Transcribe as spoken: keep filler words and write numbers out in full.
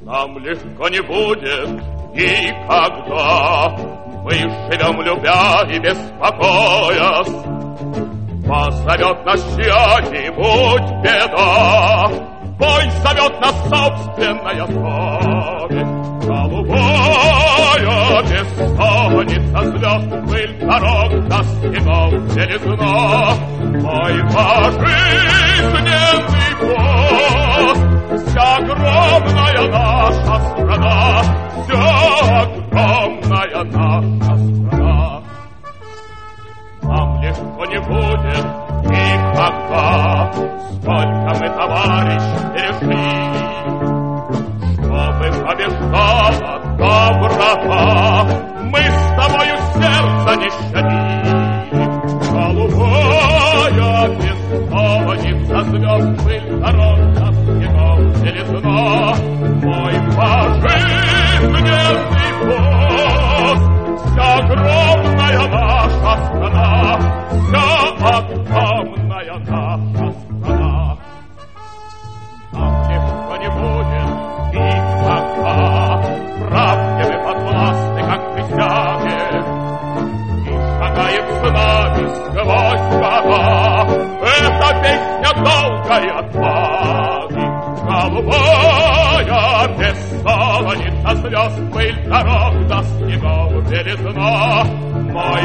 Нам легко не будет никогда. Мы живем, любя и беспокоясь. Позовет нас чья-нибудь беда, бой зовет нас собственная совесть. Голубая бессонница звезд, пыль дорог до снегов белизна. Мой пожизненный пост, вся огромная наша страна, вся огромная наша страна. Нам легко не будет никогда, сколько мы, товарищ, перешли, чтобы побеждала доброта, мы с тобою сердце не щадили. Голубая бессонница звезд, пыль дорог до снегов белизна. Мой пожизненный пост, вся огромная наша страна, вся огромная наша страна. Нам легко не будет никогда, правде мы подвластны, как присяге, и шагает с нами сквозь года эта песня долгой отваги. Голубая бессонница звезд, пыль дорог до снегов белизна. Мой